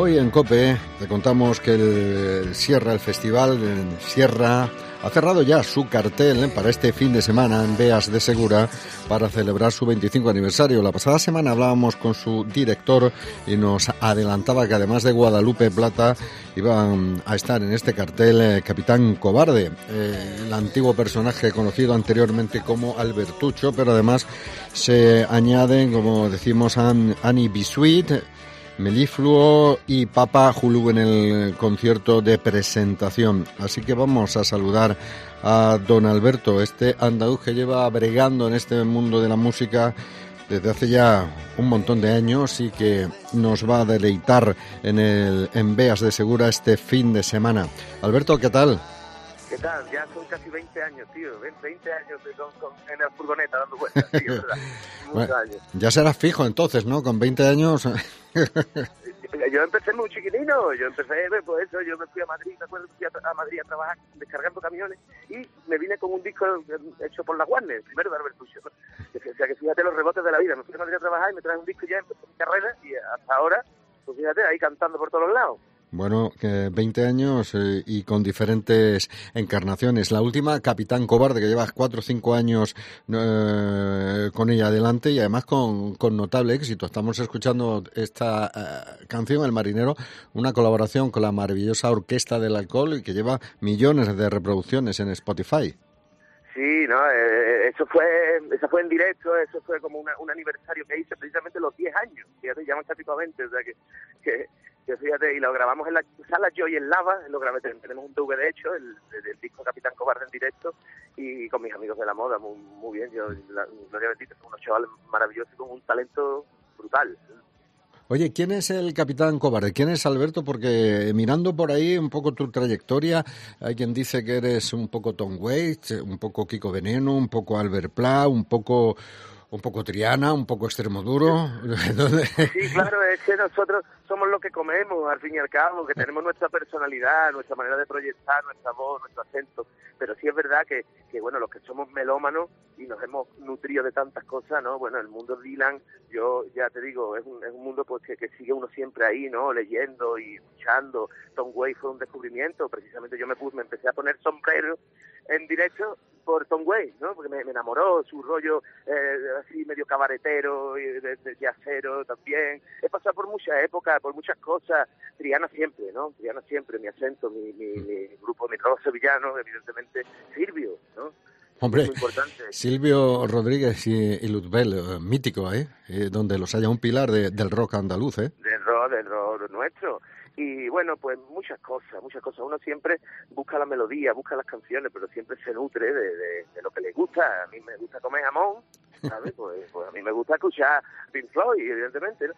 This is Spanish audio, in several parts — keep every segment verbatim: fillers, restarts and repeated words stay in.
Hoy en COPE te contamos que el Sierra, el festival en Sierra, ha cerrado ya su cartel para este fin de semana en Beas de Segura para celebrar su veinticinco aniversario. La pasada semana hablábamos con su director y nos adelantaba que además de Guadalupe Plata iban a estar en este cartel eh, Capitán Cobarde, eh, el antiguo personaje conocido anteriormente como Albertucho, pero además se añaden, como decimos, An- Annie Bisuit, Melifluo y Papa Julu en el concierto de presentación. Así que vamos a saludar a don Alberto, este andaluz que lleva bregando en este mundo de la música desde hace ya un montón de años y que nos va a deleitar en el en Beas de Segura este fin de semana. Alberto, ¿qué tal? ¿Qué tal? Ya son casi veinte años, tío. veinte años de, con, con, en la furgoneta dando vueltas, tío, ¿verdad? Muchos Bueno, años. Ya serás fijo entonces, ¿no? Con veinte años. Yo empecé muy chiquitino. Yo empecé, pues eso, yo me fui a Madrid, me acuerdo que fui a, a Madrid a trabajar descargando camiones y me vine con un disco hecho por la Warner, primero de Albertucho. O sea que fíjate los rebotes de la vida. Me fui a Madrid a trabajar y me traje un disco y ya empecé mi carrera y hasta ahora, pues fíjate, ahí cantando por todos los lados. Bueno, que veinte años eh, y con diferentes encarnaciones. La última, Capitán Cobarde, que llevas cuatro o cinco años eh, con ella adelante y además con, con notable éxito. Estamos escuchando esta eh, canción, El Marinero, una colaboración con la maravillosa Orquesta del Alcohol y que lleva millones de reproducciones en Spotify. Sí, no, eh, eso fue, eso fue en directo, eso fue como una, un aniversario que hice precisamente los diez años, fíjate, ya más prácticamente, o sea que, que, que fíjate, y lo grabamos en la sala Joy en Lava, lo grabé, tenemos un D V D hecho, el, el disco Capitán Cobarde en directo, y con mis amigos de la moda, muy, muy bien, yo, la, Gloria bendita, son unos chavales maravillosos con un talento brutal. Oye, ¿quién es el Capitán Cobarde? ¿Quién es Alberto? Porque mirando por ahí un poco tu trayectoria, hay quien dice que eres un poco Tom Waits, un poco Kiko Veneno, un poco Albert Pla, un poco un poco Triana, un poco Extremoduro. Sí, claro, es que nosotros somos lo que comemos, al fin y al cabo, que tenemos nuestra personalidad, nuestra manera de proyectar, nuestra voz, nuestro acento, pero sí es verdad que, que bueno, los que somos melómanos y nos hemos nutrido de tantas cosas, ¿no? Bueno, el mundo Dylan, yo ya te digo, es un, es un mundo pues que, que sigue uno siempre ahí, ¿no? Leyendo y escuchando. Tom Waits fue un descubrimiento, precisamente yo me puse, me empecé a poner sombrero en directo por Tom Waits, ¿no? Porque me, me enamoró su rollo eh, así medio cabaretero y de, de jazzero también. He pasado por muchas épocas, por muchas cosas. Triana siempre, ¿no? Triana siempre, mi acento, mi, mi, mi grupo, mi trabajo sevillano, evidentemente Silvio, ¿no? Hombre, muy importante. Silvio Rodríguez y, y Luzbel, eh, mítico, ¿eh? ¿eh? Donde los haya un pilar de, del rock andaluz, ¿eh? Del rock, del rock nuestro. Y bueno, pues muchas cosas, muchas cosas. Uno siempre busca la melodía, busca las canciones, pero siempre se nutre de, de, de lo que le gusta. A mí me gusta comer jamón, ¿sabes? Pues, pues a mí me gusta escuchar Pink Floyd, evidentemente, ¿no?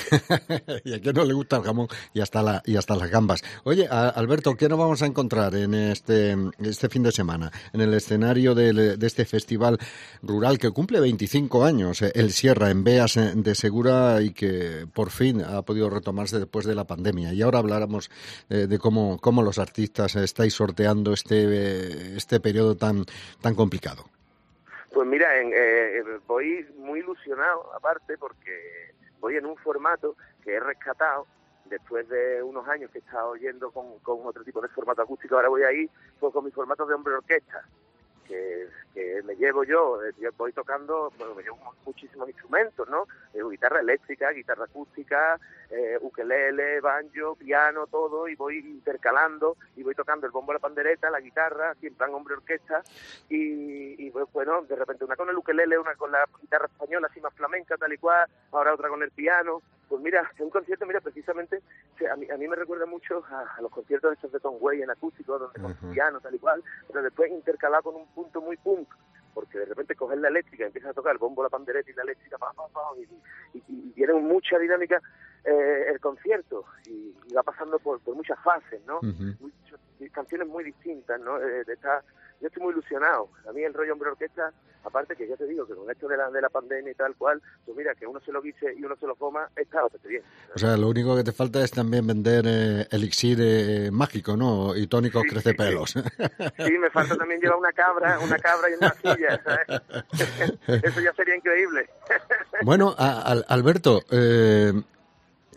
Y a quién no le gusta el jamón y hasta la y hasta las gambas. Oye, a, Alberto, ¿qué nos vamos a encontrar en este este fin de semana en el escenario de, de este festival rural que cumple veinticinco años, eh, el Sierra en Beas de Segura y que por fin ha podido retomarse después de la pandemia? Y ahora habláramos eh, de cómo cómo los artistas estáis sorteando este eh, este periodo tan tan complicado. Pues mira, en, eh, voy muy ilusionado, aparte, porque voy en un formato que he rescatado después de unos años que he estado yendo con, con otro tipo de formato acústico. Ahora voy a ir pues, con mi formato de hombre orquesta, que, que me llevo yo, yo voy tocando, bueno, me llevo muchísimos instrumentos, ¿no? Eh, guitarra eléctrica, guitarra acústica, eh, ukelele, banjo, piano, todo, y voy intercalando, y voy tocando el bombo, la pandereta, la guitarra, así en plan hombre orquesta, y, y pues, bueno, de repente una con el ukelele, una con la guitarra española, así más flamenca, tal y cual, ahora otra con el piano. Pues mira, es un concierto, mira, precisamente, a mí, a mí me recuerda mucho a, a los conciertos estos de Tom Waits en acústico, donde con uh-huh. piano, tal y cual, pero después intercalado con un punto muy punk, porque de repente coges la eléctrica, empiezas a tocar el bombo, la pandereta y la eléctrica, pa, pa, pa, y, y, y tiene mucha dinámica eh, el concierto, y, y va pasando por, por muchas fases, ¿no? Uh-huh. Muchas, canciones muy distintas, ¿no? Eh, de esta, yo estoy muy ilusionado. A mí el rollo hombre orquesta, aparte que ya te digo que con esto de la, de la pandemia y tal cual, pues mira, que uno se lo guise y uno se lo coma, está bastante bien, ¿no? O sea, lo único que te falta es también vender eh, elixir eh, mágico, ¿no? Y tónicos sí, crecepelos. Sí, sí. Sí, me falta también llevar una cabra, una cabra y una silla, ¿sabes? Eso ya sería increíble. Bueno, a, a, Alberto, eh,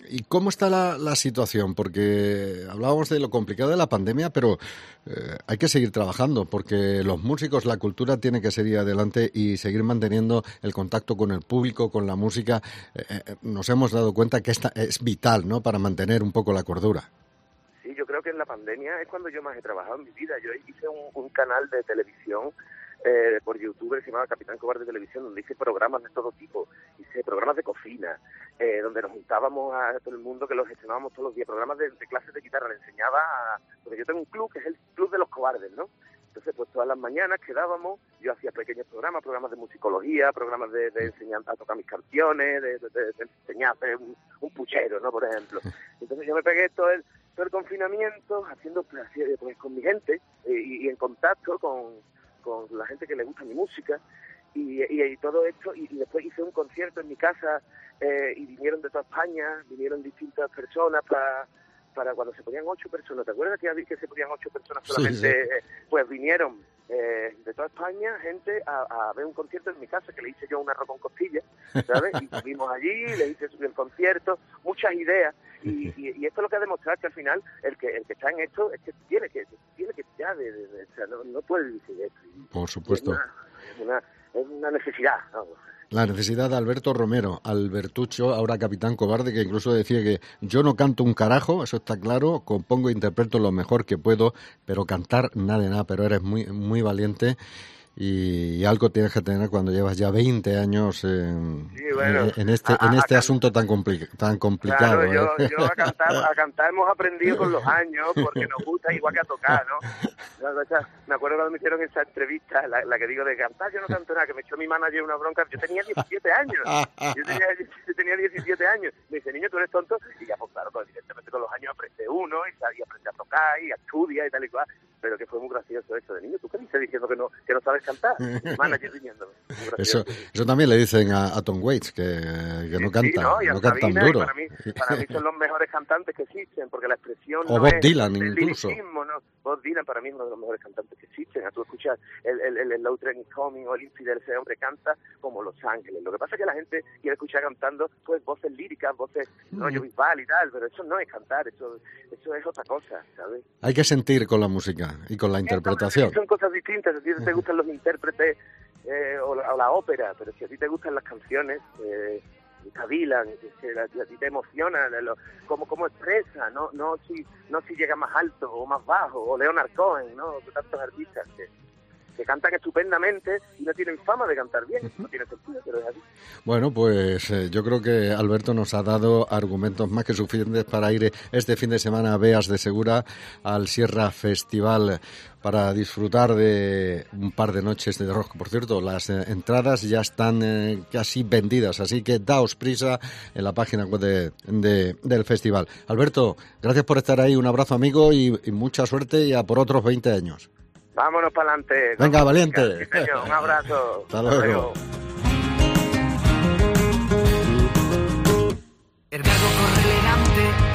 ¿Y cómo está la, la situación? Porque hablábamos de lo complicado de la pandemia, pero eh, hay que seguir trabajando, porque los músicos, la cultura tiene que seguir adelante y seguir manteniendo el contacto con el público, con la música. Eh, eh, nos hemos dado cuenta que esta es vital, ¿no?, para mantener un poco la cordura. Sí, yo creo que en la pandemia es cuando yo más he trabajado en mi vida. Yo hice un, un canal de televisión eh, por YouTube que se llamaba Capitán Cobarde Televisión, donde hice programas de todo tipo. Hice programas de cocina, eh, donde nos juntábamos a todo el mundo, que los gestionábamos todos los días. Programas de, de clases de guitarra, le enseñaba a... Porque yo tengo un club que es el Club de los Cobardes, ¿no? Entonces, pues todas las mañanas quedábamos, yo hacía pequeños programas, programas de musicología, programas de, de enseñar a tocar mis canciones, de, de, de, de enseñar un, un puchero, ¿no?, por ejemplo. Entonces yo me pegué todo el, todo el confinamiento haciendo pues, pues, con mi gente eh, y, y en contacto con, con la gente que le gusta mi música y, y, y todo esto, y, y después hice un concierto en mi casa eh, y vinieron de toda España, vinieron distintas personas para... para cuando se ponían ocho personas, ¿te acuerdas que había que se ponían ocho personas solamente? Sí, sí. Pues vinieron eh, de toda España gente a, a ver un concierto en mi casa, que le hice yo un arroz con costillas, ¿sabes? Y estuvimos allí, le hice subir el concierto, muchas ideas, y, y, y esto es lo que ha demostrado que al final el que el que está en esto es que tiene que tiene que ya de, de, de o sea, no, no puede vivir de esto. Por supuesto. Es una, una, es una necesidad, vamos. La necesidad de Alberto Romero, Albertucho, ahora Capitán Cobarde, que incluso decía que yo no canto un carajo, eso está claro, compongo e interpreto lo mejor que puedo, pero cantar nada de nada, pero eres muy muy valiente y, y algo tienes que tener cuando llevas ya veinte años en, sí, bueno, en, en este a, en este a, asunto tan, compli- tan complicado. Claro, yo, ¿eh? yo a, cantar, a cantar hemos aprendido con los años, porque nos gusta igual que a tocar, ¿no? Me acuerdo cuando me hicieron esa entrevista, la, la que digo de cantar, yo no canto nada, que me echó mi manager una bronca, yo tenía diecisiete años, yo tenía, yo tenía diecisiete años, me dice, niño, tú eres tonto, y ya pues claro, pues, evidentemente con los años aprendí uno, y, y aprendí a tocar, y a estudiar, y tal y cual, pero que fue muy gracioso eso de niño, ¿tú qué dices diciendo que no, que no sabes cantar? Mi manager viniéndome. Eso, eso también le dicen a, a Tom Waits, que, que no canta, sí, no, no canta duro. Para mí, para mí son los mejores cantantes que existen, porque la expresión o no Bob es Dylan el incluso. Lirismo, ¿no? Bob Dylan para mí es uno de los mejores cantantes que existen. A tú escuchas el, el, el, el Low Train is Coming o el Infidel, ese hombre canta como Los Ángeles. Lo que pasa es que la gente quiere escuchar cantando pues voces líricas, voces rollo mm. bisbal y tal, pero eso no es cantar, eso eso es otra cosa, ¿sabes? Hay que sentir con la música y con la interpretación. Son cosas distintas, a ti te gustan los intérpretes eh, o, la, o la ópera, pero si a ti te gustan las canciones, eh, Dylan, que a, a ti te emociona, lo, cómo, cómo expresa, no no si no si llega más alto o más bajo, o Leonard Cohen, ¿no? Tantos artistas que, que cantan estupendamente y no tienen fama de cantar bien, uh-huh. no tiene sentido, pero es así. Bueno, pues eh, yo creo que Alberto nos ha dado argumentos más que suficientes para ir este fin de semana a Beas de Segura al Sierra Festival para disfrutar de un par de noches de rock. Por cierto, las eh, entradas ya están eh, casi vendidas, así que daos prisa en la página web de, de, del festival. Alberto, gracias por estar ahí, un abrazo amigo y, y mucha suerte y a por otros veinte años. Vámonos para adelante. Venga, valiente. Sí, señor. Un abrazo. Hasta luego. Hasta luego. El verbo corre elegante